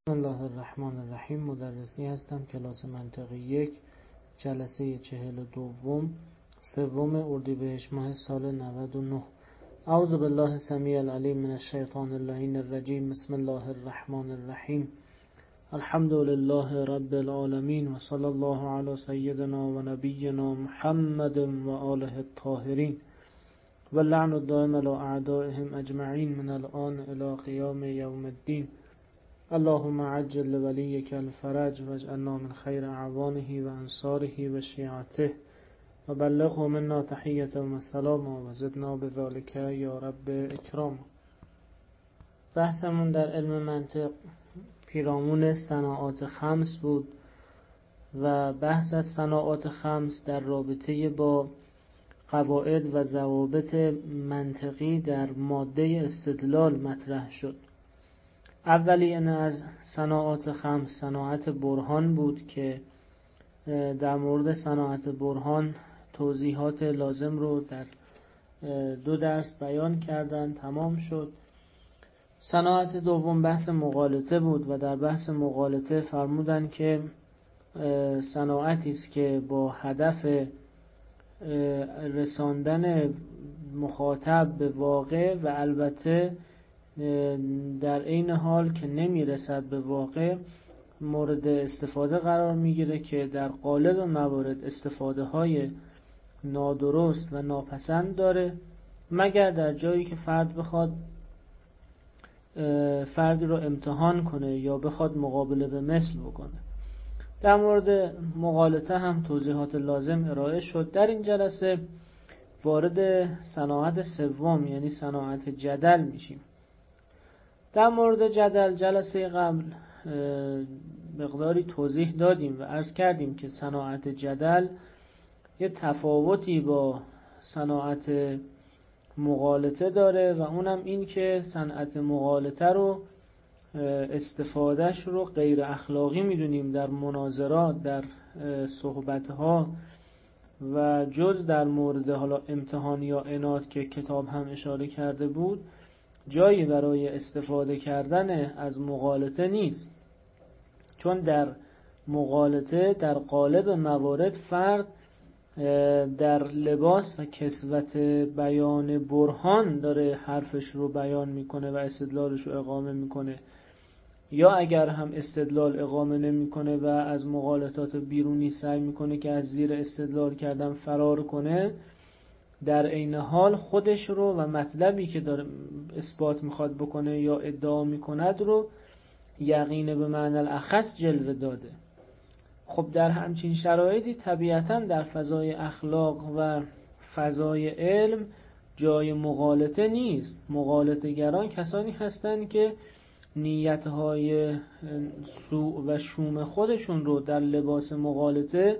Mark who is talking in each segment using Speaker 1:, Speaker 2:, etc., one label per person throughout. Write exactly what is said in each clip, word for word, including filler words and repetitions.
Speaker 1: بسم الله الرحمن الرحیم. مدرسی هستم کلاس منطقی یک، جلسه چهل و دوم، سوم اردیبهشت ماه سال نود و نه. اعوذ بالله السمیع العلیم من الشیطان اللعین الرجیم. بسم الله الرحمن الرحیم. الحمد لله رب العالمین و صلی الله علی سیدنا و نبینا محمد و آله الطاهرین و لعن الدائم علی اعدائهم اجمعین من الان الی قیام یوم الدین. اللهم عجل لولیک الفرج واجعلنا من خیر اعوانه و انصاره و شیعته و بلغه منا تحیة و السلام و زدنا بذلک یا رب اکرام. بحثمون در علم منطق پیرامون صناعات خمس بود و بحث از صناعات خمس در رابطه با قواعد و ضوابط منطقی در ماده استدلال مطرح شد. اولی این از صناعات خمس صناعت برهان بود که در مورد صناعت برهان توضیحات لازم رو در دو درس بیان کردن، تمام شد. صناعت دوم بحث مغالطه بود و در بحث مغالطه فرمودن که صناعتی است که با هدف رساندن مخاطب به واقع و البته در این حال که نمیرسد به واقع مورد استفاده قرار میگیره که در قالب موارد استفاده های نادرست و ناپسند داره، مگر در جایی که فرد بخواد فردی رو امتحان کنه یا بخواد مقابله به مثل بکنه. در مورد مغالطه هم توضیحات لازم ارائه شد. در این جلسه وارد صناعت سوم یعنی صناعت جدل میشیم. در مورد جدل جلسه قبل مقداری توضیح دادیم و عرض کردیم که صناعت جدل یه تفاوتی با صناعت مغالطه داره و اونم این که صنعت مغالطه رو استفادهش رو غیر اخلاقی میدونیم در مناظرات، در صحبتها و جز در مورد حالا امتحان یا عناد که کتاب هم اشاره کرده بود جایی برای استفاده کردن از مغالطه نیست، چون در مغالطه در قالب موارد فرد در لباس و کسوت بیان برهان داره حرفش رو بیان میکنه و استدلالش رو اقامه میکنه، یا اگر هم استدلال اقامه نمیکنه و از مغالطات بیرونی سعی میکنه که از زیر استدلال کردن فرار کنه، در عین حال خودش رو و مطلبی که داره اثبات میخواد بکنه یا ادعا میکند رو یقین به معنی الاخص جلوه داده. خب در همچین شرایطی طبیعتاً در فضای اخلاق و فضای علم جای مغالطه نیست. مغالطه گران کسانی هستند که نیتهای سوء و شوم خودشون رو در لباس مغالطه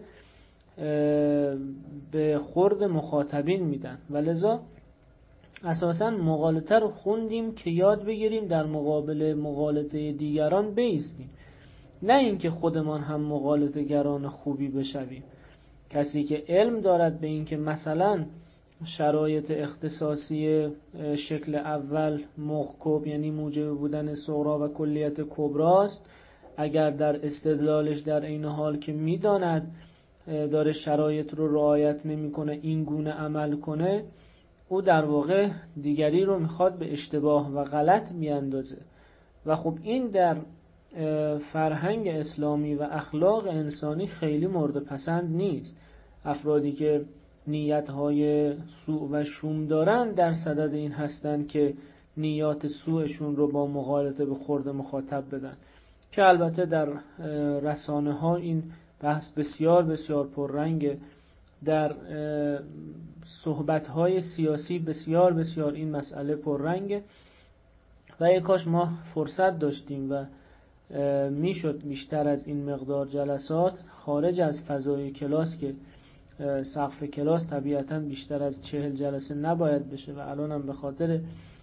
Speaker 1: به خورد مخاطبین میدن و لذا اساساً مغالطه رو خوندیم که یاد بگیریم در مقابل مغالطه دیگران بایستیم، نه اینکه خودمان هم مغالطه گران خوبی بشویم. کسی که علم دارد به اینکه مثلا شرایط اختصاصی شکل اول موقوب یعنی موجب بودن صغرا و کلیت کبراست، اگر در استدلالش در این حال که میداند داره شرایط رو رعایت نمیکنه این گونه عمل کنه، او در واقع دیگری رو میخواد به اشتباه و غلط میاندازه و خب این در فرهنگ اسلامی و اخلاق انسانی خیلی مورد پسند نیست. افرادی که نیتهای سوء و شوم دارن در صدد این هستن که نیات سوءشون رو با مغالطه به خورد مخاطب بدن، که البته در رسانه ها این بحث بسیار بسیار پررنگه. در صحبت های سیاسی بسیار بسیار این مسئله پررنگه و یک کاش ما فرصت داشتیم و میشد بیشتر از این مقدار جلسات خارج از فضای کلاس که سقف کلاس طبیعتاً بیشتر از چهل جلسه نباید بشه و الان هم به خاطر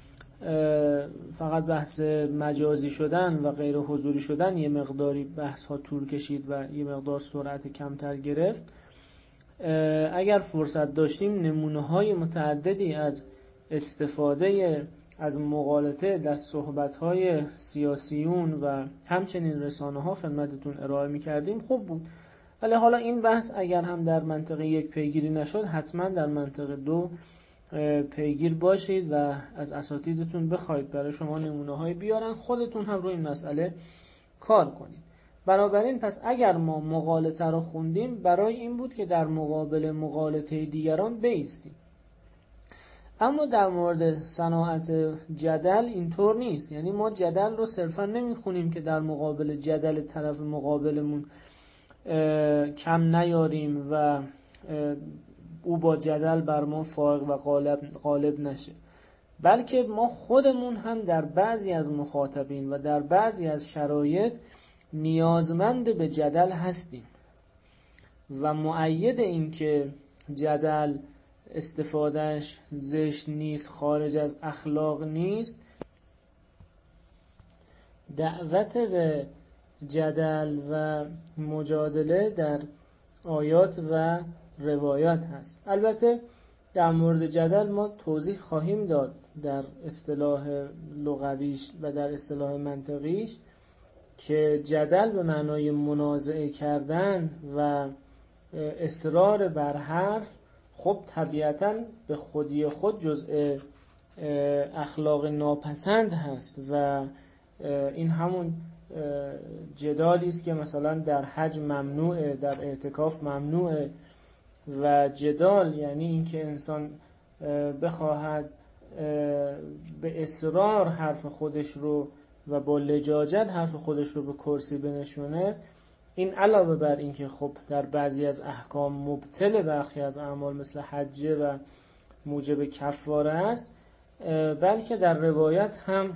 Speaker 1: فقط بحث مجازی شدن و غیر حضوری شدن یه مقداری بحث ها طول کشید و یه مقدار سرعت کمتر گرفت. اگر فرصت داشتیم نمونه های متعددی از استفاده از مغالطه در صحبت‌های سیاسیون و همچنین رسانه‌ها خدمتتون ارائه می‌کردیم خوب بود. ولی حالا این بحث اگر هم در منطقه یک پیگیری نشد، حتما در منطقه دو پیگیر باشید و از اساتیدتون بخواید برای شما نمونه‌های بیارن، خودتون هم روی این مسئله کار کنید. بنابراین پس اگر ما مغالطه رو خوندیم برای این بود که در مقابل مغالطه دیگران بایستیم. اما در مورد صناعت جدل اینطور نیست. یعنی ما جدل رو صرفا نمیخونیم که در مقابل جدل طرف مقابلمون کم نیاریم و او با جدل بر ما فائق و غالب, غالب نشه، بلکه ما خودمون هم در بعضی از مخاطبین و در بعضی از شرایط نیازمند به جدل هستیم و مؤید این که جدل استفادهش زشت نیست، خارج از اخلاق نیست، دعوت به جدل و مجادله در آیات و روایات هست. البته در مورد جدل ما توضیح خواهیم داد در اصطلاح لغویش و در اصطلاح منطقیش که جدل به معنای منازعه کردن و اصرار بر حرف خب طبیعتاً به خودی خود جزء اخلاق ناپسند هست و این همون جدالی است که مثلا در حج ممنوعه، در اعتکاف ممنوعه. و جدال یعنی اینکه انسان بخواهد به اصرار حرف خودش رو و با لجاجت حرف خودش رو به کرسی بنشونه. این علاوه بر اینکه خب در بعضی از احکام مبطل برخی از اعمال مثل حجه و موجب کفاره است، بلکه در روایت هم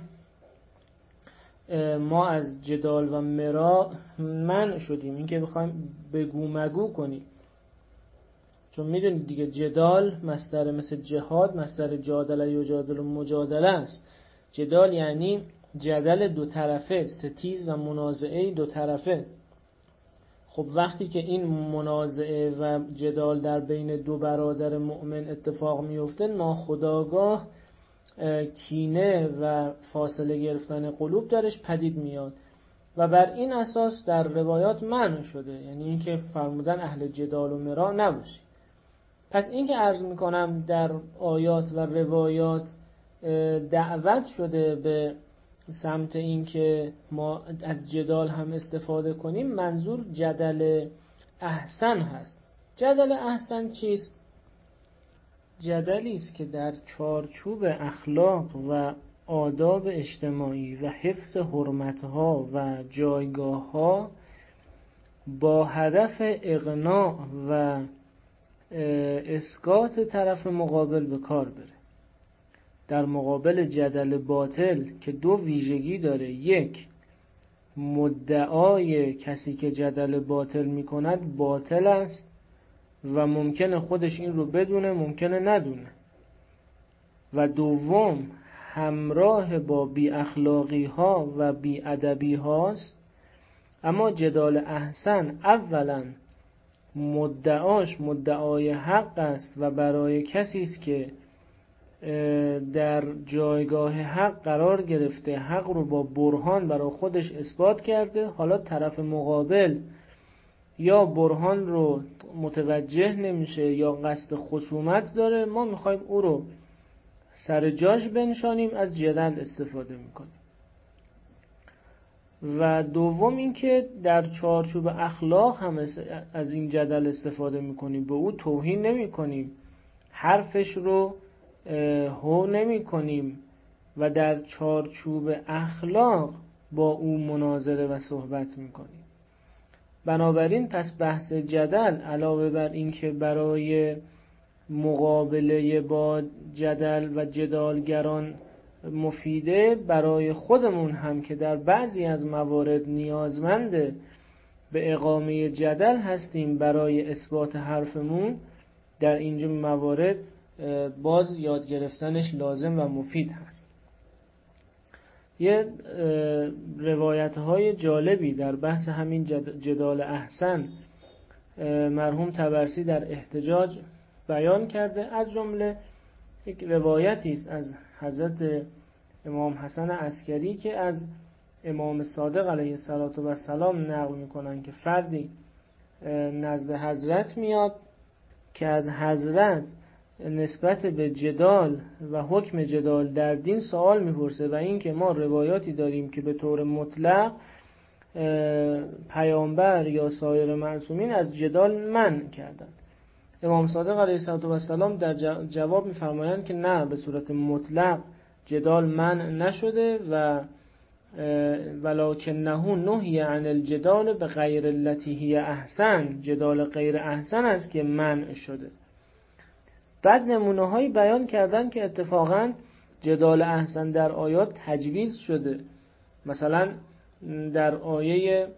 Speaker 1: ما از جدال و مراء منع شدیم، اینکه بخوایم بگو مگو کنیم. چون میدونید دیگه جدال مصدر مثل جهاد مصدر جادل یجادل و مجادله است. جدال یعنی جدل دو طرفه، ستیز و منازعه دو طرفه. خب وقتی که این منازعه و جدال در بین دو برادر مؤمن اتفاق میفته، ناخودآگاه کینه و فاصله گرفتن قلوب درش پدید میاد و بر این اساس در روایات منع شده، یعنی اینکه فرمودن اهل جدال و مراء نباشید. پس این که عرض میکنم در آیات و روایات دعوت شده به سمت این که ما از جدال هم استفاده کنیم، منظور جدل احسن هست. جدل احسن چیست؟ جدلی است که در چارچوب اخلاق و آداب اجتماعی و حفظ حرمتها و جایگاهها با هدف اقناع و اسقاط طرف مقابل به کار بره. در مقابل جدل باطل که دو ویژگی داره، یک، مدعای کسی که جدل باطل میکند باطل است و ممکنه خودش این رو بدونه، ممکنه ندونه، و دوم همراه با بی اخلاقی ها و بی ادبی هاست. اما جدال احسن اولا مدعاش مدعای حق است و برای کسی است که در جایگاه حق قرار گرفته، حق رو با برهان برای خودش اثبات کرده. حالا طرف مقابل یا برهان رو متوجه نمیشه یا قصد خصومت داره، ما میخوایم او رو سر جاش بنشانیم، از جدل استفاده میکنیم. و دوم این که در چارچوب اخلاق هم از این جدل استفاده میکنیم، به او توهین نمی کنیم، حرفش رو هو نمی کنیم و در چارچوب اخلاق با او مناظره و صحبت میکنیم. بنابراین پس بحث جدل علاوه بر این که برای مقابله با جدل و جدالگران مفیده، برای خودمون هم که در بعضی از موارد نیازمند به اقامه جدل هستیم برای اثبات حرفمون، در اینجا موارد باز یاد گرفتنش لازم و مفید هست. یه روایت های جالبی در بحث همین جدال احسن مرحوم طبرسی در احتجاج بیان کرده. از جمله یک روایتی است از حضرت امام حسن عسکری که از امام صادق علیه السلام نقل میکنن که فردی نزد حضرت میاد که از حضرت نسبت به جدال و حکم جدال در دین سوال میپرسه و این که ما روایاتی داریم که به طور مطلق پیامبر یا سایر معصومین از جدال منع کردند. امام صادق علیه السلام در جواب میفرمایند که نه، به صورت مطلق جدال منع نشده و ولکنه نهی عن الجدال به غیر التی هی احسن، جدال غیر احسن است که منع شده. بعد نمونه هایی بیان کردن که اتفاقا جدال احسن در آیات تجویز شده. مثلا در آیه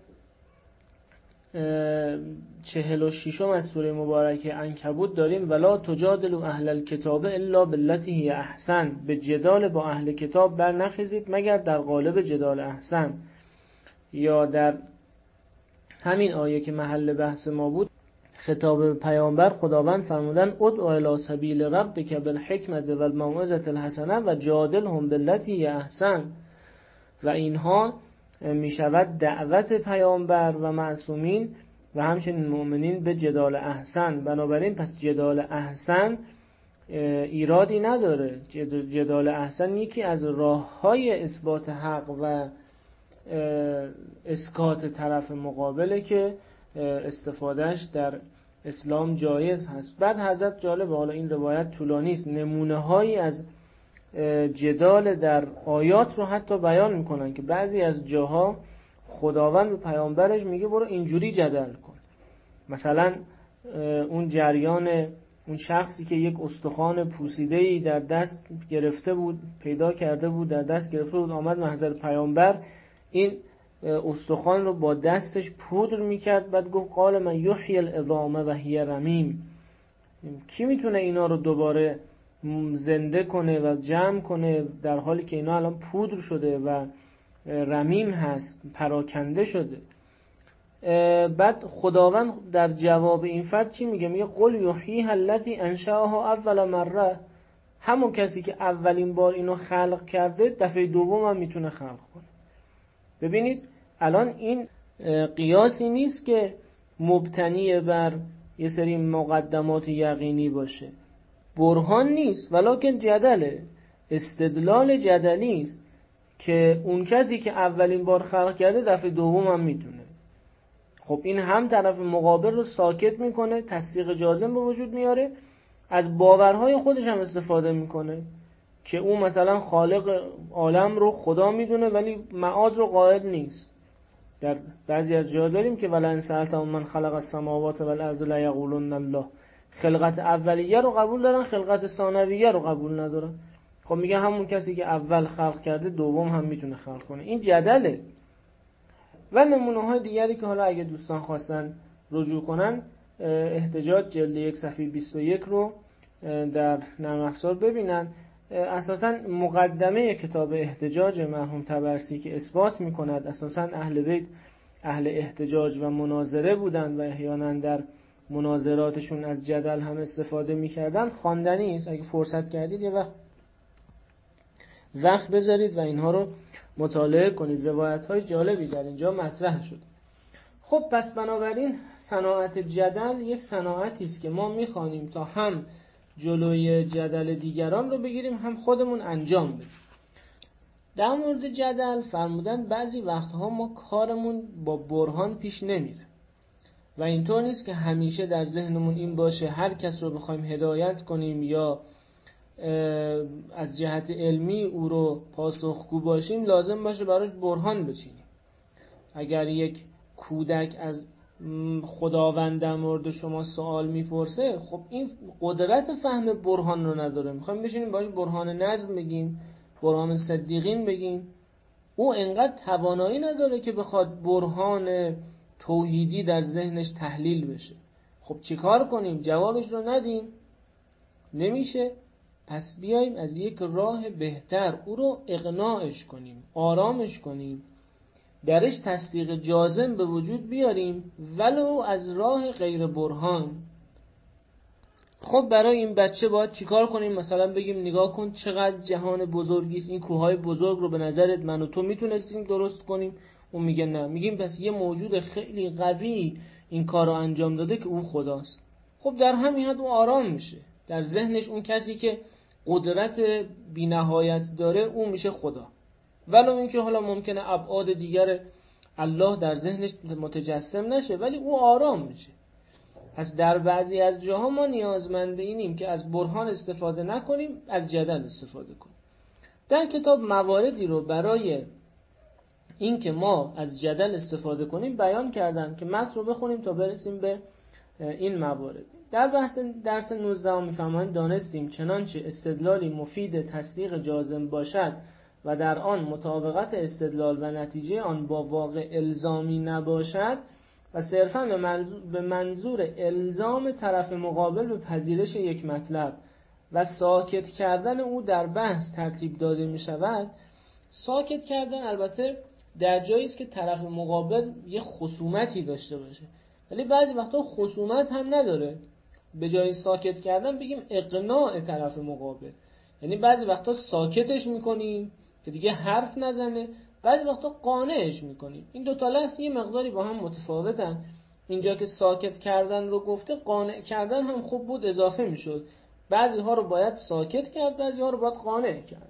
Speaker 1: چهل و ششم از سوره مبارکه عنکبوت داریم ولا تجادلوا اهل الکتاب الا بالتی هی احسن، به جدال با اهل کتاب بر نخیزید مگر در قالب جدال احسن. یا در همین آیه که محل بحث ما بود خطاب به پیامبر خداوند فرمودن ادعو الی سبیل ربک بالحکمت و الموعظة الحسنه و جادلهم بالتی هی احسن، و اینها می شود دعوت پیامبر و معصومین و همچنین مؤمنین به جدال احسن. بنابراین پس جدال احسن ایرادی نداره. جدال احسن یکی از راه‌های اثبات حق و اسکات طرف مقابله که استفادهش در اسلام جایز هست. بعد حضرت جالب، حالا این روایت طولانی است، نمونه هایی از جدال در آیات رو حتی بیان میکنن که بعضی از جاها خداوند به پیامبرش میگه برو اینجوری جدل کن. مثلا اون جریان اون شخصی که یک استخوان پوسیده‌ای در دست گرفته بود، پیدا کرده بود، در دست گرفته بود، آمد محضر پیامبر، این استخوان رو با دستش پودر میکرد، بعد گفت قال من یحیی العظام و هی رمیم، کی میتونه اینا رو دوباره زنده کنه و جمع کنه در حالی که اینا الان پودر شده و رمیم هست، پراکنده شده. بعد خداوند در جواب این فرد چی میگه؟ میگه قل یحییها الذی انشأها اول مره، همون کسی که اولین بار اینو خلق کرده دفعه دوم هم میتونه خلق کنه. ببینید الان این قیاسی نیست که مبتنی بر یه سری مقدمات یقینی باشه، برهان نیست، ولکن جدله، استدلال جدلی است که اون کسی که اولین بار خلق کرده دفعه دوم هم میتونه. خب این هم طرف مقابل رو ساکت میکنه، تصدیق جازم به وجود میاره، از باورهای خودش هم استفاده میکنه که اون مثلا خالق عالم رو خدا میدونه ولی معاد رو قائل نیست. در بعضی از جاها داریم که ولا ان سألتهم من خلق السماوات والارض لا یقولون الله، خلقت اولیه رو قبول دارن، خلقت ثانویه رو قبول ندارن. خب میگه همون کسی که اول خلق کرده دوم هم میتونه خلق کنه. این جدله. و نمونه های دیگری که حالا اگه دوستان خواستن رجوع کنن، احتجاج جلد یک صفحه بیست و یک رو در نرم افزار ببینن. اساساً مقدمه کتاب احتجاج مرحوم طبرسی که اثبات میکند اساساً اهل بیت اهل احتجاج و مناظره بودند و احیانا در مناظراتشون از جدل هم استفاده میکردن، خواندنی است. اگه فرصت کردید یه وقت وقت بذارید و اینها رو مطالعه کنید. روایت های جالبی در اینجا مطرح شد. خب پس بنابراین صناعت جدل یک صناعتی است که ما میخوانیم تا هم جلوی جدل دیگران رو بگیریم هم خودمون انجام بدیم. در مورد جدل فرمودن بعضی وقتها ما کارمون با برهان پیش نمیره و اینطور نیست که همیشه در ذهنمون این باشه هر کس رو بخوایم هدایت کنیم یا از جهت علمی او رو پاسخگو باشیم لازم باشه براش برهان بچینیم. اگر یک کودک از خداوند در مورد شما سوال میپرسه، خب این قدرت فهم برهان رو نداره، میخوایم بشینیم باش برهان نظم بگیم، برهان صدیقین بگیم، او انقدر توانایی نداره که بخواد برهان توحیدی در ذهنش تحلیل بشه. خب چیکار کنیم؟ جوابش رو ندیم؟ نمیشه. پس بیایم از یک راه بهتر او رو اقناعش کنیم، آرامش کنیم، درش تصدیق جازم به وجود بیاریم ولو از راه غیر برهان. خب برای این بچه باید چیکار کنیم؟ مثلا بگیم نگاه کن چقدر جهان بزرگی است، این کوههای بزرگ رو به نظرت من و تو میتونستیم درست کنیم؟ اون میگه نه. میگیم پس یه موجود خیلی قوی این کار رو انجام داده که اون خداست. خب در همین حد اون آرام میشه، در ذهنش اون کسی که قدرت بی‌نهایت داره اون میشه خدا، ولو اینکه حالا ممکنه ابعاد دیگر الله در ذهنش متجسم نشه، ولی او آرام میشه. پس در بعضی از جاها ما نیازمند اینیم که از برهان استفاده نکنیم، از جدل استفاده کنیم. در کتاب مواردی رو برای این که ما از جدل استفاده کنیم بیان کردن که متن رو بخونیم تا برسیم به این موارد. در بحث درس نوزده میفرمایند دانستیم چنانچه استدلالی مفید تصدیق جازم باشد و در آن مطابقت استدلال و نتیجه آن با واقع الزامی نباشد و صرفاً به منظور الزام طرف مقابل به پذیرش یک مطلب و ساکت کردن او در بحث ترتیب داده می شود. ساکت کردن البته در جایی است که طرف مقابل یه خصومتی داشته باشه، ولی بعضی وقتا خصومت هم نداره، به جای ساکت کردن بگیم اقناع طرف مقابل. یعنی بعضی وقتا ساکتش میکنیم که دیگه حرف نزنه، بعضی وقتا قانعش میکنیم. این دو تا لفظ یه مقداری با هم متفاوتن. اینجا که ساکت کردن رو گفته، قانع کردن هم خوب بود اضافه میشد. بعضی ها رو باید ساکت کرد، بعضی ها رو باید قانع کرد.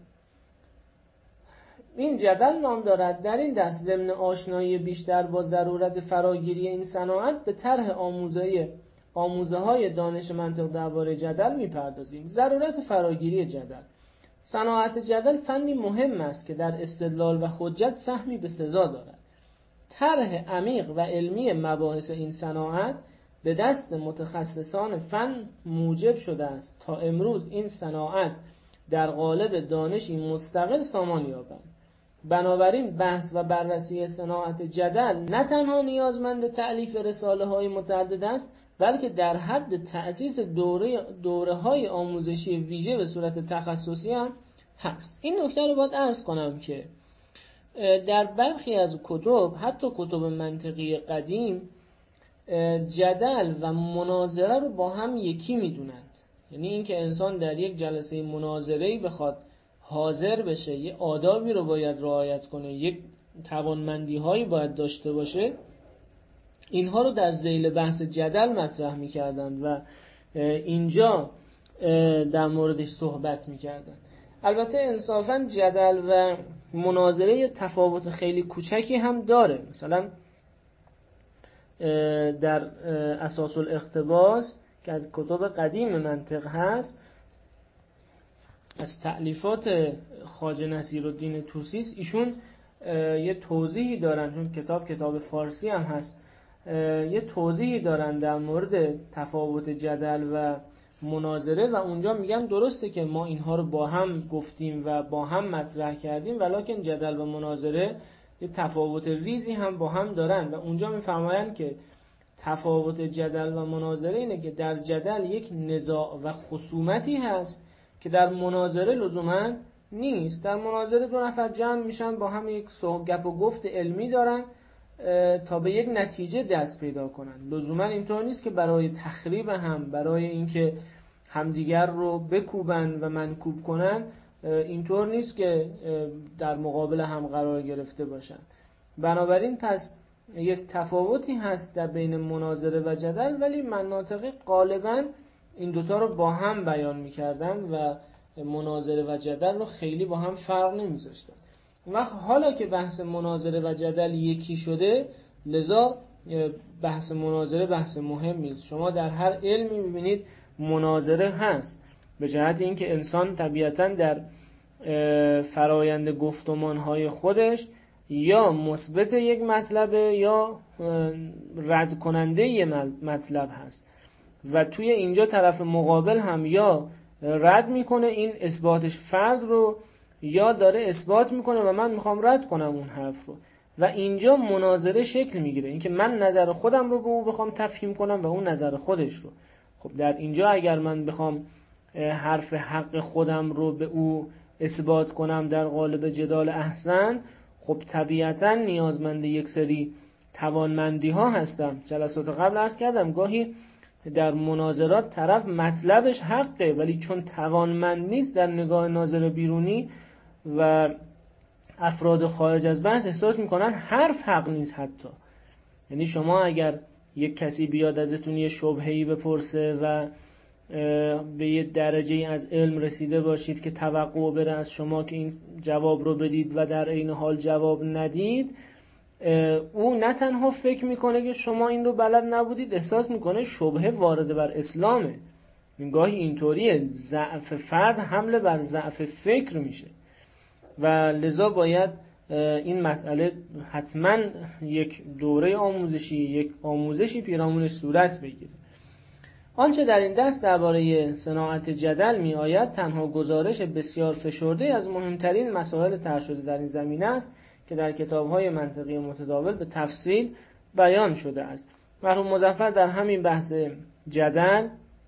Speaker 1: این جدل نام دارد. در این دست ضمن آشنایی بیشتر با ضرورت فراگیری این صناعت به طرح آموزه آموزه های دانش منطق درباره جدل میپردازیم. ضرورت فراگیری جدل. صناعت جدل فنی مهم است که در استدلال و حجت سهمی به سزا دارد. طرح عمیق و علمی مباحث این صناعت به دست متخصصان فن موجب شده است تا امروز این صناعت در قالب دانشی مستقل سامان یابد. بنابراین بحث و بررسی صناعت جدل نه تنها نیازمند تألیف رساله های متعدد است، بلکه در حد تأسیس دوره دوره های آموزشی ویژه به صورت تخصصی هم هست. این نکته رو باید عرض کنم که در برخی از کتب، حتی کتب منطقی قدیم، جدل و مناظره رو با هم یکی میدونند. یعنی اینکه انسان در یک جلسه مناظره‌ای بخواد حاضر بشه، یه آدابی رو باید رعایت کنه، یک توانمندی‌هایی باید داشته باشه، اینها رو در ذیل بحث جدل مطرح می‌کردند و اینجا در موردش صحبت می‌کردند. البته انصافاً جدل و مناظره تفاوت خیلی کوچکی هم داره. مثلا در اساس الاقتباس که از کتب قدیم منطق هست، از تألیفات خواجه نصیرالدین طوسی است، ایشون یه توضیحی دارن، چون کتاب کتاب فارسی هم هست، یه توضیحی دارن در مورد تفاوت جدل و مناظره و اونجا میگن درسته که ما اینها رو با هم گفتیم و با هم مطرح کردیم، ولکن جدل و مناظره یه تفاوت ریزی هم با هم دارن و اونجا میفرمایند که تفاوت جدل و مناظره اینه که در جدل یک نزاع و خصومتی هست که در مناظره لزوما نیست. در مناظره دو نفر جمع میشن، با هم یک گپ و گفت علمی دارن تا به یک نتیجه دست پیدا کنن. لزوما اینطور نیست که برای تخریب هم، برای اینکه همدیگر رو بکوبن و منکوب کنن، اینطور نیست که در مقابل هم قرار گرفته باشن. بنابراین پس یک تفاوتی هست در بین مناظره و جدل، ولی مناطقی غالبا این دوتا رو با هم بیان میکردن و مناظره و جدل رو خیلی با هم فرق نمیذاشتن. و حالا که بحث مناظره و جدل یکی شده، لذا بحث مناظره بحث مهمی است. شما در هر علمی میبینید مناظره هست، به جهت اینکه انسان طبیعتاً در فرایند گفتمانهای خودش یا مثبت یک مطلبه یا رد کننده یک مطلب هست و توی اینجا طرف مقابل هم یا رد میکنه این اثباتش فرد رو، یا داره اثبات میکنه و من میخوام رد کنم اون حرف رو، و اینجا مناظره شکل میگیره، اینکه من نظر خودم رو به او بخوام تفهیم کنم و اون نظر خودش رو. خب در اینجا اگر من بخوام حرف حق خودم رو به او اثبات کنم در قالب جدال احسن، خب طبیعتا نیازمند یک سری توانمندی ها هستم. جلسات قبل عرض کردم گاهی در مناظرات طرف مطلبش حقه، ولی چون توانمند نیست در نگاه ناظر بیرونی و افراد خارج از بحث احساس میکنن حرف حق نیست. حتی یعنی شما اگر یک کسی بیاد ازتون یه شبهه‌ای بپرسه و به یه درجه از علم رسیده باشید که توقع بره از شما که این جواب رو بدید و در عین حال جواب ندید، او نه تنها فکر میکنه که شما این رو بلد نبودید، احساس میکنه شبهه وارد بر اسلامه. گاهی اینطوریه، ضعف فرد حمله بر ضعف فکر میشه و لذا باید این مسئله حتما یک دوره آموزشی، یک آموزشی پیرامونش صورت بگیره. آنچه در این درس درباره صناعت جدل می آید تنها گزارش بسیار فشرده از مهمترین مسائل طرح شده در این زمینه است که در کتاب‌های منطقی متداول به تفصیل بیان شده است. مرحوم مظفر در همین بحث جدل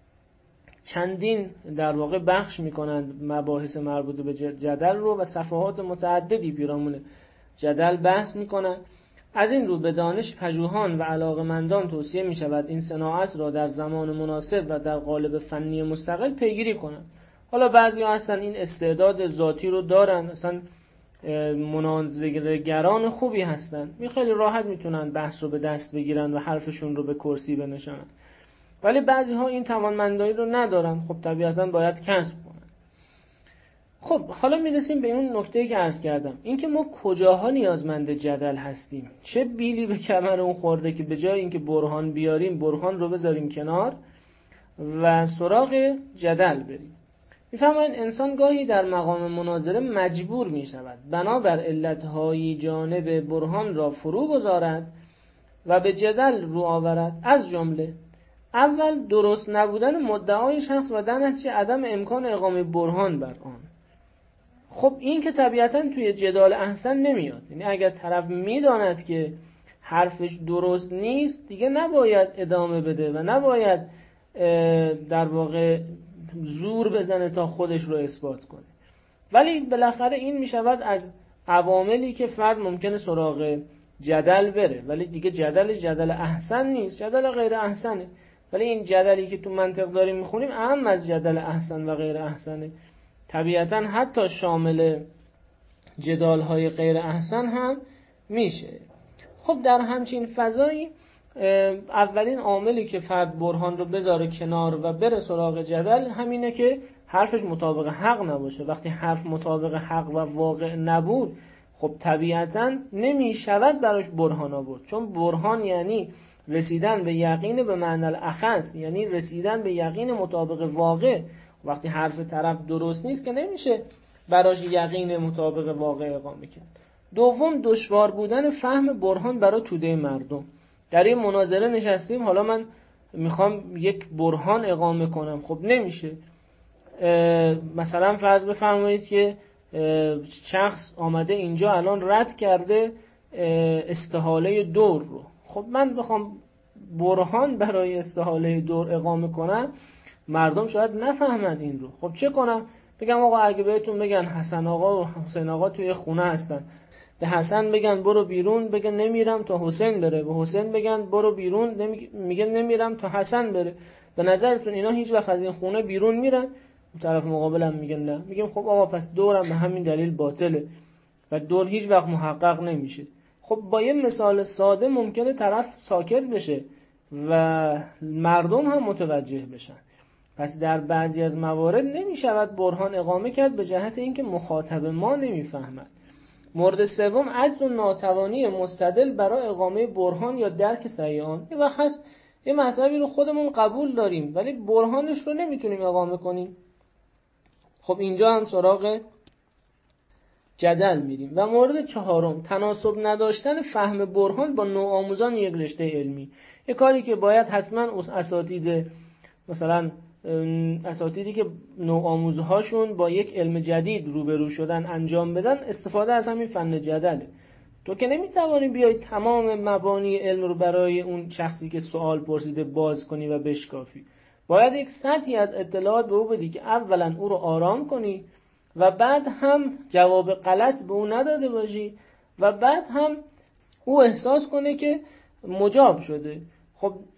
Speaker 1: چندین در واقع بخش می‌کنند مباحث مربوط به جدل رو و صفحات متعددی پیرامون جدل بحث می‌کنند. از این رو به دانش پژوهان و علاقه‌مندان توصیه می شود این صناعت را در زمان مناسب و در قالب فنی مستقل پیگیری کنند. حالا بعضی ها هستن این استعداد ذاتی رو دارن، اصلا مناظره‌گران خوبی هستن، می خیلی راحت میتونن بحث رو به دست بگیرن و حرفشون رو به کرسی بنشانن، ولی بعضی ها این توانمندی رو ندارن. خب طبیعتا باید کسب کنن. خب حالا میرسیم به اون نکته‌ای که عرض کردم، اینکه ما کجاها نیازمند جدل هستیم، چه بیلی به کمر اون خورده که به جای اینکه برهان بیاریم برهان رو بذاریم کنار و سراغ جدل بریم. میفهمید انسان گاهی در مقام مناظره مجبور میشود بنابر علتهای جانب برهان را فرو گذارد و به جدل رو آورد. از جمله اول درست نبودن مدعای شخص و در نتیجه عدم امکان اقامه برهان بر آن. خب این که طبیعتا توی جدال احسن نمیاد. یعنی اگر طرف میداند که حرفش درست نیست دیگه نباید ادامه بده و نباید در واقع زور بزنه تا خودش رو اثبات کنه. ولی بالاخره این میشود از عواملی که فرد ممکنه سراغ جدل بره، ولی دیگه جدل جدل احسن نیست، جدل غیر احسنه. ولی این جدلی که تو منطق داریم میخونیم اهم از جدل احسن و غیر احسنه. طبیعتا حتی شامل جدال‌های غیر احسن هم میشه. خب در همچین فضایی اولین عاملی که فرد برهان رو بذاره کنار و بره سراغ جدل همینه که حرفش مطابق حق نباشه. وقتی حرف مطابق حق و واقع نبود خب طبیعتا نمیشود براش برهان آورد، چون برهان یعنی رسیدن به یقین به معنی الاخص، یعنی رسیدن به یقین مطابق واقع. وقتی حرف طرف درست نیست که نمیشه براش یقین مطابق واقع اقامه کرد. دوم دشوار بودن فهم برهان برای توده مردم. در این مناظره نشستیم، حالا من میخوام یک برهان اقامه کنم، خب نمیشه. مثلا فرض بفرمایید که شخص آمده اینجا الان رد کرده استحاله دور رو، خب من بخوام برهان برای استحاله دور اقامه کنم مردم شاید نفهمند این رو. خب چه کنم؟ بگم آقا اگه بهتون بگن حسن آقا و حسین آقا توی خونه هستن، به حسن بگن برو بیرون، بگه نمیرم تا حسین بره، به حسین بگن برو بیرون، میگه نمیرم تا حسن بره. به نظرتون اینا هیچ وقت از این خونه بیرون میرن؟ طرف مقابلم میگن نه. میگم خب آقا پس دورم به همین دلیل باطله و دور هیچ وقت محقق نمیشه. خب با یه مثال ساده ممکنه طرف ساکت بشه و مردم هم متوجه بشن. پس در بعضی از موارد نمیشود برهان اقامه کرد به جهت اینکه مخاطب ما نمیفهمد. مورد سوم عجز و ناتوانی مستدل برای اقامه برهان یا درک صحیح آن. یه وقت هست یه مطلبی رو خودمون قبول داریم ولی برهانش رو نمیتونیم اقامه کنیم. خب اینجا هم سراغ جدل میریم. و مورد چهارم تناسب نداشتن فهم برهان با نوآموزان یک رشته علمی. یه کاری که باید حتما اساتید مثلا اساتیدی که نوآموزهاشون با یک علم جدید روبرو شدن انجام بدن استفاده از همین فن جدله. تو که نمیتوانی بیای تمام مبانی علم رو برای اون شخصی که سوال پرسیده باز کنی و بشکافی. باید یک سطحی از اطلاعات به او بدی که اولا او رو آرام کنی و بعد هم جواب غلط به او نداده باشی و بعد هم او احساس کنه که مجاب شده. خب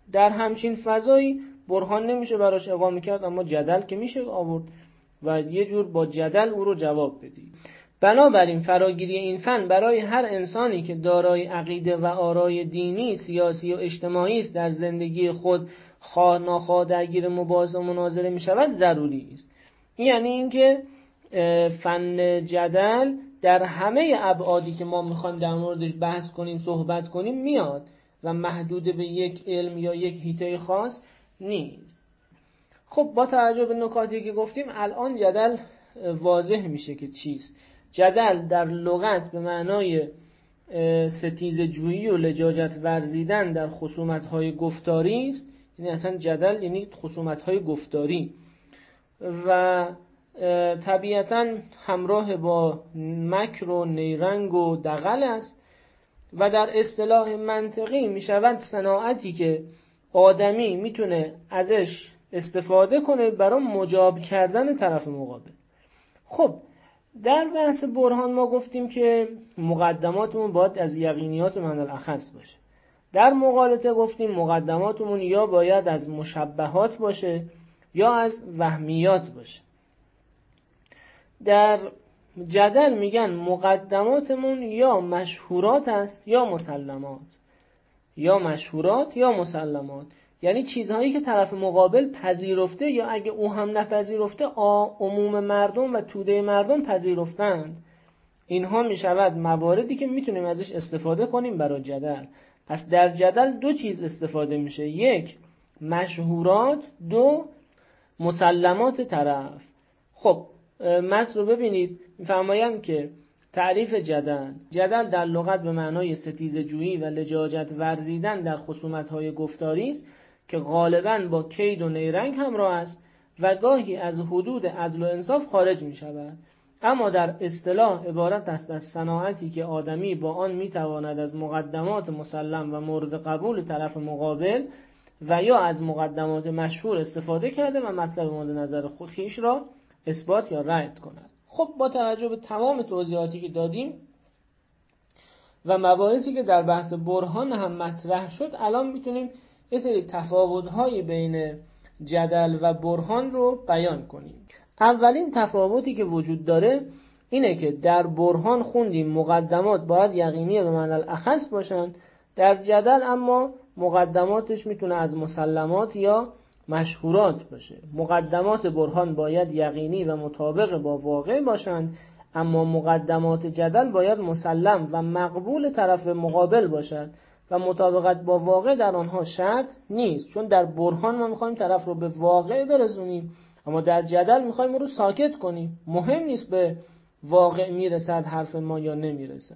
Speaker 1: در همچین فضایی برهان نمیشه براش اقامه کرد، اما جدل که میشه آورد و یه جور با جدل او رو جواب بدی. بنابراین فراگیری این فن برای هر انسانی که دارای عقیده و آرای دینی، سیاسی و اجتماعی است در زندگی خود خواه ناخواه درگیر مباحث و مناظره می شود ضروری است. یعنی اینکه فن جدل در همه ابعادی که ما میخوایم در موردش بحث کنیم، صحبت کنیم میاد و محدود به یک علم یا یک حیطه خاص نیست. خب با توجه به نکاتی که گفتیم الان جدل واضح میشه که چیست. جدل در لغت به معنای ستیزه جویی و لجاجت ورزیدن در خصومت‌های گفتاری است. یعنی اصلا جدل یعنی خصومت‌های گفتاری و طبیعتاً همراه با مکر و نیرنگ و دغل است و در اصطلاح منطقی میشود صناعتی که آدمی میتونه ازش استفاده کنه برای مجاب کردن طرف مقابل. خب در بحث برهان ما گفتیم که مقدماتمون باید از یقینیات معنی الاخص باشه. در مغالطه گفتیم مقدماتمون یا باید از مشبهات باشه یا از وهمیات باشه. در جدل میگن مقدماتمون یا مشهورات است یا مسلمات، یا مشهورات یا مسلمات، یعنی چیزهایی که طرف مقابل پذیرفته یا اگه او هم نپذیرفته عموم مردم و توده مردم پذیرفتند. اینها میشود مواردی که میتونیم ازش استفاده کنیم برای جدل. پس در جدل دو چیز استفاده میشه، یک مشهورات، دو مسلمات طرف. خب متن رو ببینید، میفرمایند که تعریف جدل جدل در لغت به معنای ستیزه جویی و لجاجت ورزیدن در خصومت‌های گفتاری است که غالباً با کید و نیرنگ همراه است و گاهی از حدود عدل و انصاف خارج می شود، اما در اصطلاح عبارت است از صناعتی که آدمی با آن می تواند از مقدمات مسلم و مورد قبول طرف مقابل و یا از مقدمات مشهور استفاده کرده و مطلب مورد نظر خود خویش را اثبات یا رد کند. خب با توجه به تمام توضیحاتی که دادیم و مباحثی که در بحث برهان هم مطرح شد، الان میتونیم یه سری تفاوت‌های بین جدل و برهان رو بیان کنیم. اولین تفاوتی که وجود داره اینه که در برهان خوندیم مقدمات باید یقینی به معنی الاخص باشند، در جدل اما مقدماتش میتونه از مسلمات یا مشهورات باشه. مقدمات برهان باید یقینی و مطابق با واقع باشند، اما مقدمات جدل باید مسلم و مقبول طرف مقابل باشد و مطابقت با واقع در آنها شرط نیست. چون در برهان ما میخوایم طرف رو به واقع برسونیم، اما در جدل میخوایم رو ساکت کنیم. مهم نیست به واقع میرسد حرف ما یا نمیرسد.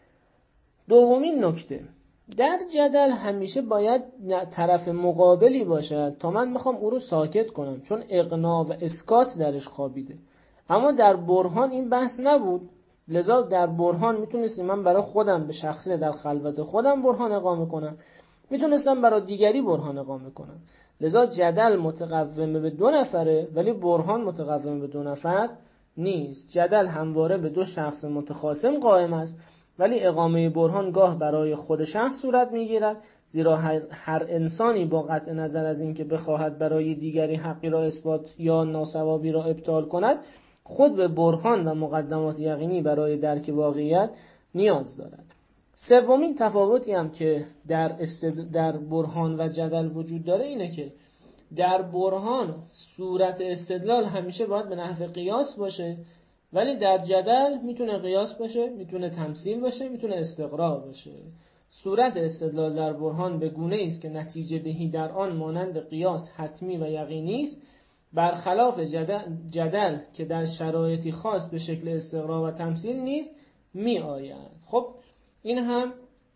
Speaker 1: دومین نکته، در جدل همیشه باید طرف مقابلی باشد تا من میخوام او رو ساکت کنم، چون اقناع و اسکات درش خوابیده. اما در برهان این بحث نبود، لذا در برهان میتونستم من برای خودم به شخصه در خلوت خودم برهان اقامه کنم، میتونستم برای دیگری برهان اقامه کنم. لذا جدل متقوم به دو نفره ولی برهان متقوم به دو نفر نیست. جدل همواره به دو شخص متخاصم قائم است، ولی اقامه برهان گاه برای خود شخص صورت میگیرد، زیرا هر, هر انسانی با قطع نظر از اینکه بخواهد برای دیگری حقی را اثبات یا ناصوابی را ابطال کند، خود به برهان و مقدمات یقینی برای درک واقعیت نیاز دارد. سومین تفاوتی هم که در استد... در برهان و جدل وجود داره اینه که در برهان صورت استدلال همیشه باید به نحو قیاس باشه، ولی در جدل میتونه قیاس باشه، میتونه تمثیل باشه، میتونه استقراء باشه. صورت استدلال در برهان به گونه است که نتیجه دهی در آن مانند قیاس حتمی و یقینی است، برخلاف جدل, جدل که در شرایطی خاص به شکل استقراء و تمثیل نیست می آید. خب این هم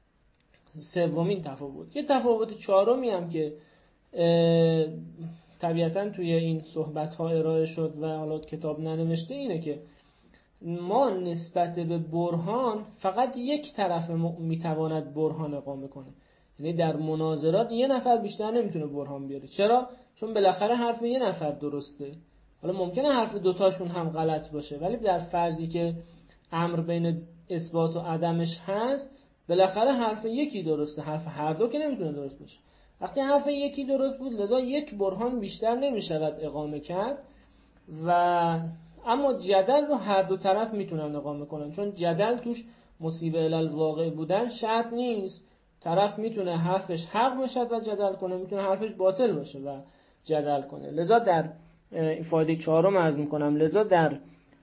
Speaker 1: سومین تفاوت. یه تفاوت چهارمی هم که طبیعتاً توی این صحبت ها ارائه شد و حالا کتاب ننوشته اینه که ما نسبت به برهان فقط یک طرف میتواند برهان اقامه کنه. یعنی در مناظرات یه نفر بیشتر نمیتونه برهان بیاره. چرا؟ چون بالاخره حرف یه نفر درسته. حالا ممکنه حرف دوتاشون هم غلط باشه، ولی در فرضی که امر بین اثبات و عدمش هست، بالاخره حرف یکی درسته، حرف هر دو که نمیتونه درست باشه. وقتی حرف یکی درست بود لذا یک برهان بیشتر نمی شود اقامه کرد و اما جدل رو هر دو طرف میتونن اقامه کنن، چون جدل توش مصیبه الالواقع بودن شرط نیست. طرف میتونه حرفش حق باشد و جدل کنه، میتونه حرفش باطل باشه و جدل کنه. لذا در فایده چهارم عرض میکنم، لذا در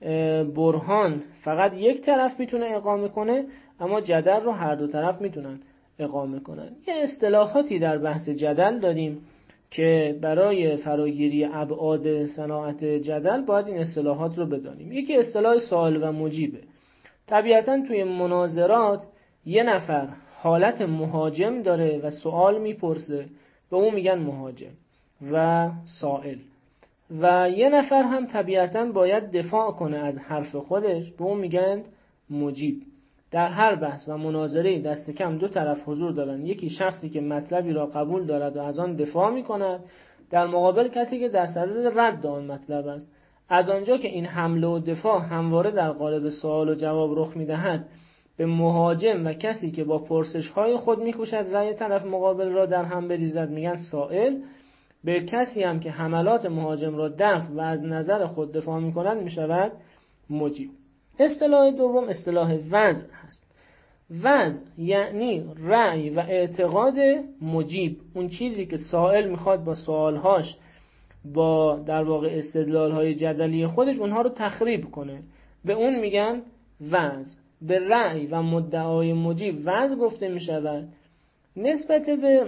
Speaker 1: برهان فقط یک طرف میتونه اقامه کنه، اما جدل رو هر دو طرف میتونن اقامه کنن. یه اصطلاحاتی در بحث جدل داریم که برای فراگیری ابعاد صناعت جدل باید این اصطلاحات رو بدانیم. یکی اصطلاح سوال و مجیبه. طبیعتاً توی مناظرات یه نفر حالت مهاجم داره و سوال میپرسه، به اون میگن مهاجم و سائل، و یه نفر هم طبیعتاً باید دفاع کنه از حرف خودش، به اون میگن مجیب. در هر بحث و مناظره دست کم دو طرف حضور دارن، یکی شخصی که مطلبی را قبول دارد و از آن دفاع میکند، در مقابل کسی که در صدد رد آن مطلب است. از آنجا که این حمله و دفاع همواره در قالب سوال و جواب رخ میدهد، به مهاجم و کسی که با پرسش های خود میکوشد رأی طرف مقابل را در هم بریزد میگن سائل. به کسی هم که حملات مهاجم را دفع و از نظر خود دفاع میکند میشود مجیب. اصطلاح دوم اصطلاح وضع هست. وضع یعنی رأی و اعتقاد مجیب، اون چیزی که سائل میخواد با سوالهاش، با در واقع استدلالهای جدلی خودش اونها رو تخریب کنه، به اون میگن وضع. به رأی و مدعای مجیب وضع گفته میشود. نسبت به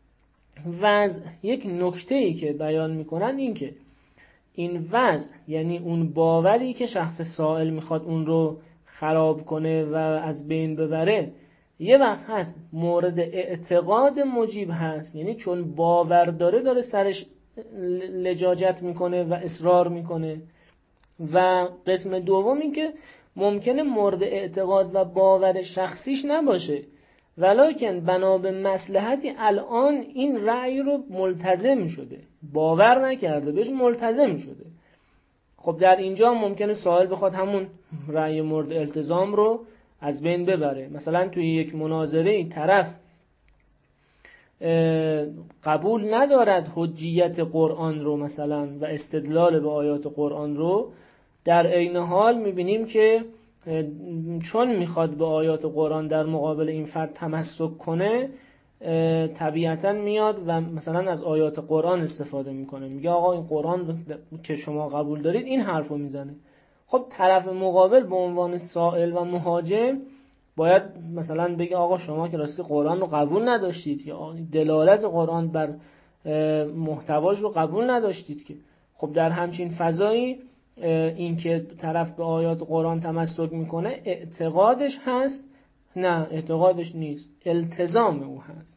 Speaker 1: وضع یک نکته‌ای که بیان میکنن این که این وضع یعنی اون باوری که شخص سائل میخواد اون رو خراب کنه و از بین ببره، یه وقت هست مورد اعتقاد مجیب هست، یعنی چون باور داره داره سرش لجاجت میکنه و اصرار میکنه. و قسم دوم این که ممکنه مورد اعتقاد و باور شخصیش نباشه، ولکن بنا به مصلحتی الان این رأی رو ملتزم شده، باور نکرده، بهش ملتزم شده. خب در اینجا ممکنه سائل بخواد همون رأی مورد التزام رو از بین ببره. مثلا توی یک مناظره طرف قبول ندارد حجیت قرآن رو مثلا و استدلال به آیات قرآن رو، در عین حال میبینیم که چون میخواد به آیات قرآن در مقابل این فرد تمسک کنه، طبیعتا میاد و مثلا از آیات قرآن استفاده میکنه، میگه آقا این قرآن که شما قبول دارید این حرفو میزنه. خب طرف مقابل به عنوان سائل و مهاجم باید مثلا بگه آقا شما که راستی قرآن رو قبول نداشتید، یا دلالت قرآن بر محتواش رو قبول نداشتید که. خب در همچین فضایی این که طرف به آیات قرآن تمسک میکنه اعتقادش هست؟ نه، اعتقادش نیست، التزام او هست.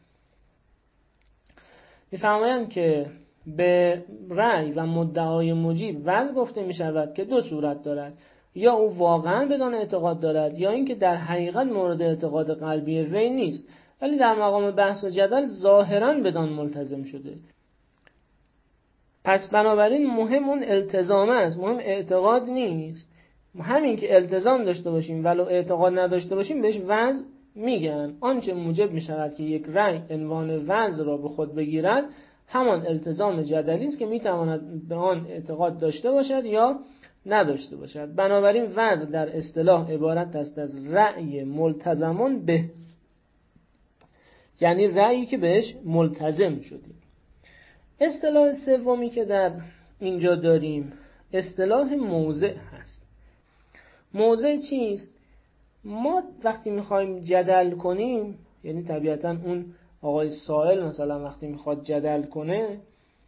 Speaker 1: میفرمایند که به رأی و مدعای مجیب وضع گفته میشود که دو صورت دارد، یا او واقعا بدان اعتقاد دارد، یا اینکه در حقیقت مورد اعتقاد قلبی وی نیست، ولی در مقام بحث و جدل ظاهرا بدان ملتزم شده. پس بنابراین مهم اون التزام است، مهم اعتقاد نیست. همین که التزام داشته باشیم ولو اعتقاد نداشته باشیم بهش وضع میگن. آنچه موجب میشود که یک رأی عنوان وضع را به خود بگیرد همان التزام جدلی است که میتواند به آن اعتقاد داشته باشد یا نداشته باشد. بنابراین وضع در اصطلاح عبارت است از رأی ملتزمون به، یعنی رأیی که بهش ملتزم شدیم. اصطلاح سومی که در اینجا داریم اصطلاح موضع هست. موضع چیست؟ ما وقتی میخوایم جدل کنیم، یعنی طبیعتا اون آقای سائل مثلا وقتی میخواد جدل کنه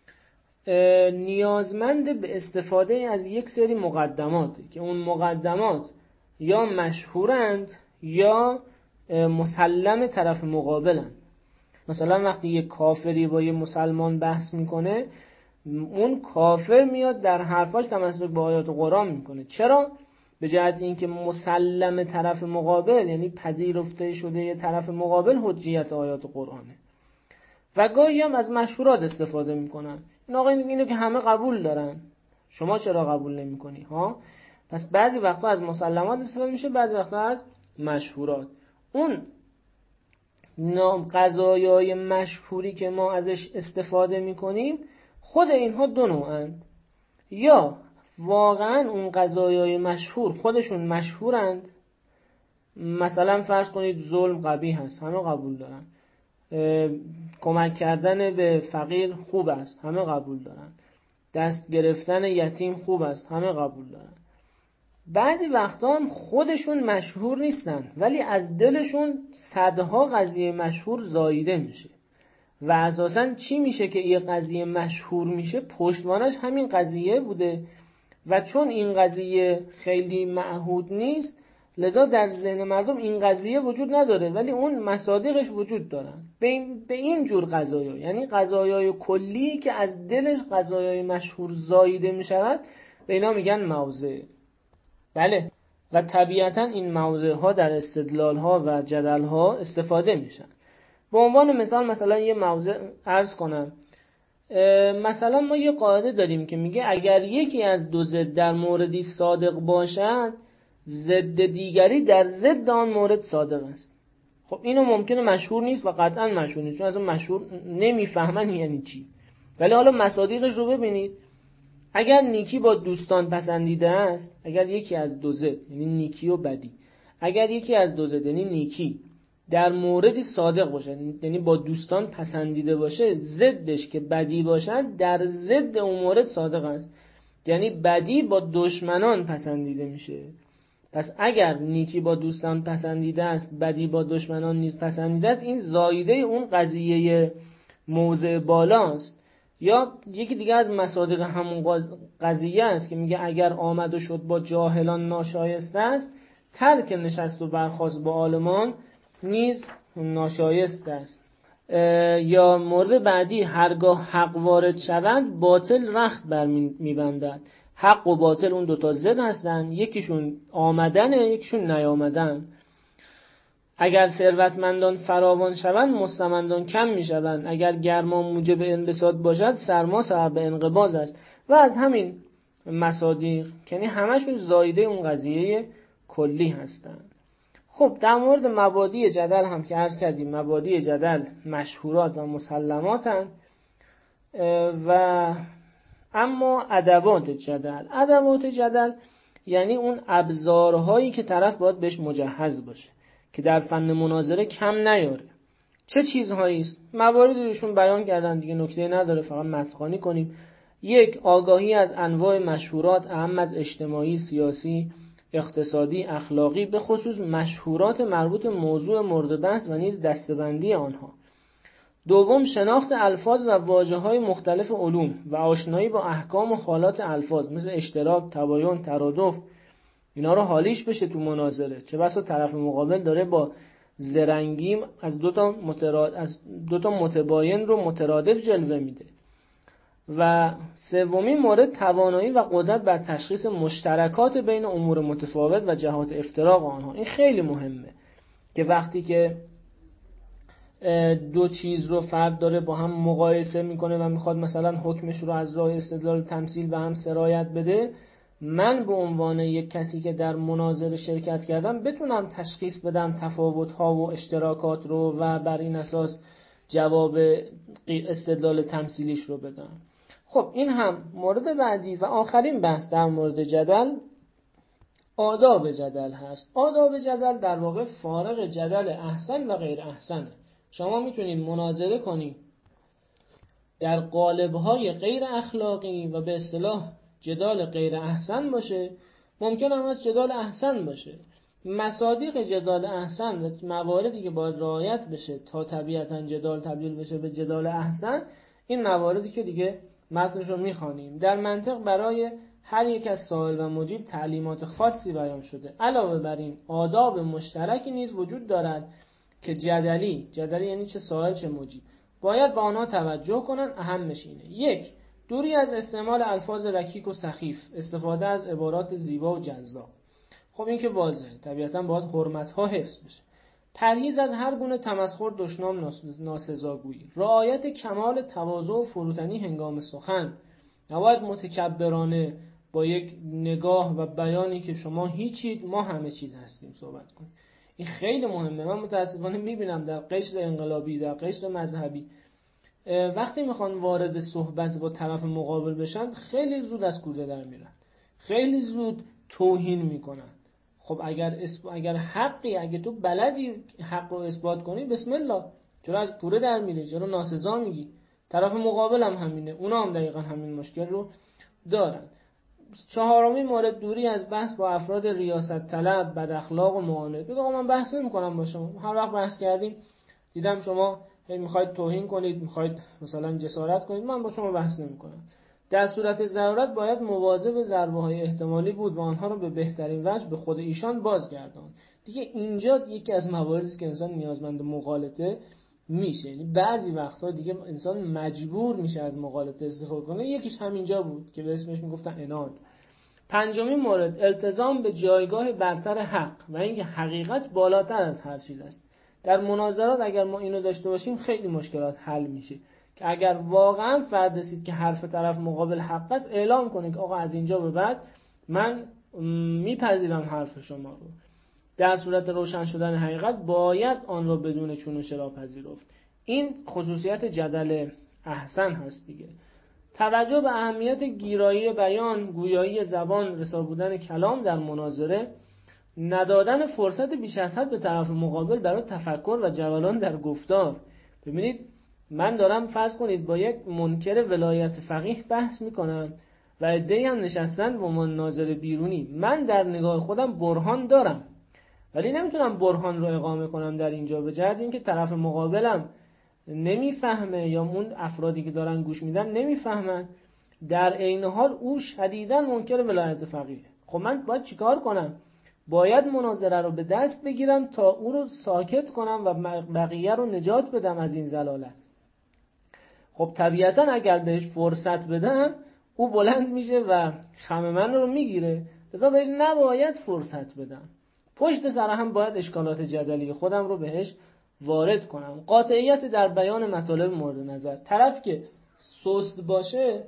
Speaker 1: نیازمند به استفاده از یک سری مقدماته که اون مقدمات یا مشهورند یا مسلم طرف مقابلند. مثلا وقتی یک کافری با یک مسلمان بحث میکنه، اون کافر میاد در حرفاش تمسک به آیات قرآن میکنه. چرا؟ به جهت اینکه مسلم طرف مقابل، یعنی پذیرفته شده طرف مقابل حجیت آیات قرآنه. و گاهی هم از مشهورات استفاده میکنن. این آقا اینو که همه قبول دارن، شما چرا قبول نمیکنی ها؟ پس بعضی وقتا از مسلمات استفاده میشه، بعضی وقتا از مشهورات. اون غذایای مشهوری که ما ازش استفاده میکنیم خود اینها دو نوعند، یا واقعا اون غذایای مشهور خودشون مشهورند، مثلا فرض کنید ظلم قبیح هست، همه قبول دارن، کمک کردن به فقیر خوب است، همه قبول دارن، دست گرفتن یتیم خوب است، همه قبول دارن. بعضی وقتا هم خودشون مشهور نیستن ولی از دلشون صدها قضیه مشهور زاییده میشه و اساساً چی میشه که این قضیه مشهور میشه؟ پشتوانش همین قضیه بوده و چون این قضیه خیلی معهود نیست لذا در ذهن مردم این قضیه وجود نداره ولی اون مصادیقش وجود دارن. به این, به این جور قضایا، یعنی قضایای کلی که از دلش قضایای مشهور زاییده میشود، به اینا میگن موضع. بله، و طبیعتا این موضع ها در استدلال ها و جدل ها استفاده میشن. به عنوان مثال مثلا یه موضع عرض کنم، مثلا ما یه قاعده داریم که میگه اگر یکی از دو ضد در موردی صادق باشد، ضد دیگری در ضد آن مورد صادق است. خب اینو ممکنه مشهور نیست و قطعا مشهور نیست، چون اصلا مشهور نمیفهمن یعنی چی. ولی حالا مصادیقش رو ببینید. اگر نیکی با دوستان پسندیده است، اگر یکی از دو ضد یعنی نیکی و بدی، اگر یکی از دو ضد یعنی نیکی در موردی صادق باشه، یعنی با دوستان پسندیده باشه، ضدش که بدی باشه در ضد اون مورد صادق است، یعنی بدی با دشمنان پسندیده میشه. پس اگر نیکی با دوستان پسندیده است، بدی با دشمنان نیز پسندیده است، این زاییده اون قضیه موضع بالاست. یا یکی دیگه از مصادیق همون قضیه است که میگه اگر آمد و شد با جاهلان ناشایسته است، ترک نشست و برخاست با عالمان نیز ناشایست است. یا مورد بعدی، هرگاه حق وارد شوند باطل رخت بر میبندد. حق و باطل اون دوتا ضد هستن، یکیشون آمدنه یکیشون نیامدن. اگر ثروتمندان فراوان شوند مستمندان کم میشوند، اگر گرما موجب انبساط باشد سرما سبب انقباض است. و از همین مصادیق، یعنی همشون زایده اون قضیه کلی هستند. خب در مورد مبادی جدل هم که عرض کردیم، مبادی جدل مشهورات و مسلماتن. و اما ادوات جدل، ادوات جدل یعنی اون ابزارهایی که طرف باید بهش مجهز باشه که در فن مناظره کم نیاره. چه چیزهایی است؟ مواردشون بیان کردن دیگه، نکته نداره، فقط متن‌خوانی کنیم. یک، آگاهی از انواع مشهورات، اهم از اجتماعی، سیاسی، اقتصادی، اخلاقی، به خصوص مشهورات مربوط موضوع مورد بحث و نیز دسته‌بندی آنها. دوم، شناخت الفاظ و واژه‌های مختلف علوم و آشنایی با احکام و حالات الفاظ مثل اشتراک، تباین، ترادف، اینا رو حالیش بشه تو مناظره. چه بسا طرف مقابل داره با زرنگیم از دو تا متراد... از دو تا متباین رو مترادف جلوه میده. و سومین مورد، توانایی و قدرت بر تشخیص مشترکات بین امور متفاوت و جهات افتراق آنها. این خیلی مهمه که وقتی که دو چیز رو فرد داره با هم مقایسه میکنه و میخواد مثلا حکمش رو از راه استدلال تمثیل به هم سرایت بده، من به عنوان یک کسی که در مناظره شرکت کردم بتونم تشخیص بدم تفاوت‌ها و اشتراکات رو و بر این اساس جواب استدلال تمثیلیش رو بدم. خب این هم مورد بعدی و آخرین بحث در مورد جدل، آداب جدل هست. آداب جدل در واقع فارق جدل احسن و غیر احسنه. شما میتونید مناظره کنید در قالب‌های غیر اخلاقی و به اصطلاح جدال غیر احسن باشه، ممکن هم از جدال احسن باشه. مصادیق جدال احسن و مواردی که باید رعایت بشه تا طبیعتاً جدال تبدیل بشه به جدال احسن، این مواردی که دیگه متنش رو میخوانیم. در منطق برای هر یک از سائل و مجیب تعلیمات خاصی بیان شده. علاوه بر این آداب مشترکی نیز وجود دارد که جدلی، جدلی یعنی چه سائل چه مجیب، باید با آنها توجه کنن. اهمش اینه: یک، دوری از استعمال الفاظ رکیک و سخیف، استفاده از عبارات زیبا و جذاب. خب این که واضحه، طبیعتاً باید حرمت‌ها حفظ بشه. پرهیز از هر گونه تمسخر، دشنام، ناسزاگویی. رعایت کمال تواضع و فروتنی هنگام سخن. نباید متکبرانه با یک نگاه و بیانی که شما هیچید ما همه چیز هستیم صحبت کنیم. این خیلی مهمه. من متاسفانه میبینم در قشر انقلابی، در قشر مذهبی، وقتی میخوان وارد صحبت با طرف مقابل بشن خیلی زود از کوره در میرن، خیلی زود توهین میکنن. خب اگر اگر حقی، اگه تو بلدی حق رو اثبات کنی، بسم الله، چرا از کوره در میری؟ چرا ناسزا میگی؟ طرف مقابل هم همینه، اونا هم دقیقا همین مشکل رو دارن. چهارمین مورد، دوری از بحث با افراد ریاست طلب، بد اخلاق و معاند. بگو آقا من بحث نمی‌کنم با شما، هر وقت بحث کردیم دیدم شما میخواید توهین کنید، میخواید مثلا جسارت کنید، من با شما بحث نمی‌کنم. در صورت ضرورت باید مواظب ضربه‌های احتمالی بود و آنها رو به بهترین وجه به خود ایشان بازگردان. دیگه اینجا یکی از مواردی است که انسان نیازمند مغالطه میشه. یعنی بعضی وقتا دیگه انسان مجبور میشه از مغالطه استفاده کنه. یکیش همینجا بود که به اسمش میگفتن عناد. پنجمین مورد، التزام به جایگاه برتر حق و اینکه حقیقت بالاتر از هر چیز است. در مناظرات اگر ما اینو داشته باشیم خیلی مشکلات حل میشه، که اگر واقعا فرد رسید که حرف طرف مقابل حق است، اعلام کنید که آقا از اینجا به بعد من میپذیرم حرف شما رو. در صورت روشن شدن حقیقت باید آن را بدون چون و چرا پذیرفت. این خصوصیت جدل احسن هست دیگه. توجه به اهمیت گیرایی بیان، گویایی زبان، رسا بودن کلام در مناظره، ندادن فرصت بیش از حد به طرف مقابل برای تفکر و جولان در گفتار. ببینید من دارم فرض کنید با یک منکر ولایت فقیه بحث میکنم و عده‌ای هم نشستن با من ناظر بیرونی. من در نگاه خودم برهان دارم، ولی نمیتونم برهان رو اقامه کنم در اینجا، به جهت اینکه طرف مقابلم نمیفهمه یا اون افرادی که دارن گوش میدن نمیفهمن. در عین حال او شدیداً منکر ولایت فقیه. خب من باید چیکار کنم؟ باید مناظره رو به دست بگیرم تا او رو ساکت کنم و بقیه رو نجات بدم از این ضلالت. خب طبیعتاً اگر بهش فرصت بدم او بلند میشه و خم من رو میگیره، لذا بهش نباید فرصت بدم. پشت سر هم باید اشکالات جدلی خودم رو بهش وارد کنم. قاطعیت در بیان مطالب مورد نظر. طرف که سست باشه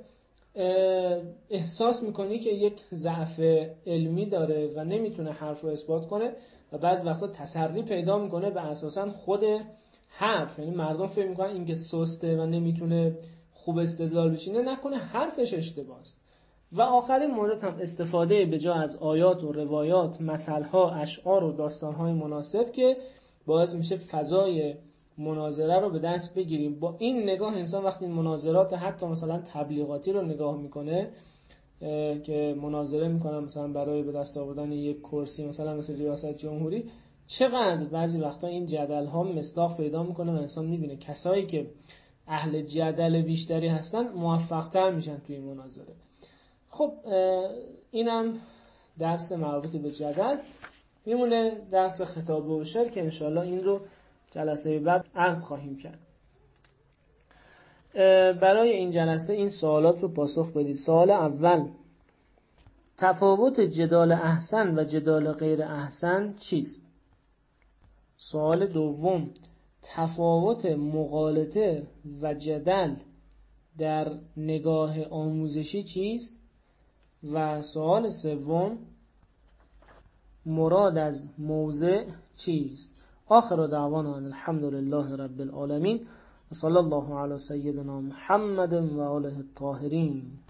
Speaker 1: احساس میکنی که یک ضعف علمی داره و نمیتونه حرف رو اثبات کنه و بعض وقتا تسری پیدا میکنه به اساساً خود حرف. یعنی مردم فکر میکنن این که سسته و نمیتونه خوب استدلال بشینه، نکنه حرفش اشتباهه. و آخرین مورد هم استفاده به جا از آیات و روایات، مثلها، اشعار و داستانهای مناسب که باعث میشه فضای مناظره رو به دست بگیریم. با این نگاه انسان وقتی مناظرات حتی مثلا تبلیغاتی رو نگاه میکنه که مناظره میکنن مثلا برای به دست آوردن یک کرسی مثلا مثل ریاست جمهوری، چقدر بعضی وقتا این جدل ها مصداق پیدا میکنه و انسان میبینه کسایی که اهل جدل بیشتری هستن موفق تر میشن توی مناظره. خب اینم درس مربوط به جدل. میمونه درس خطابه و شعر که انشاءالله این رو جلسه بعد عرض خواهیم کرد. برای این جلسه این سوالات رو پاسخ بدید. سوال اول، تفاوت جدال احسن و جدال غیر احسن چیست؟ سوال دوم، تفاوت مغالطه و جدل در نگاه آموزشی چیست؟ و سوال سوم، مراد از موضع چیست؟ آخر دعوانا الحمد لله رب العالمین و صلی الله علی سیدنا محمد و آله الطاهرین.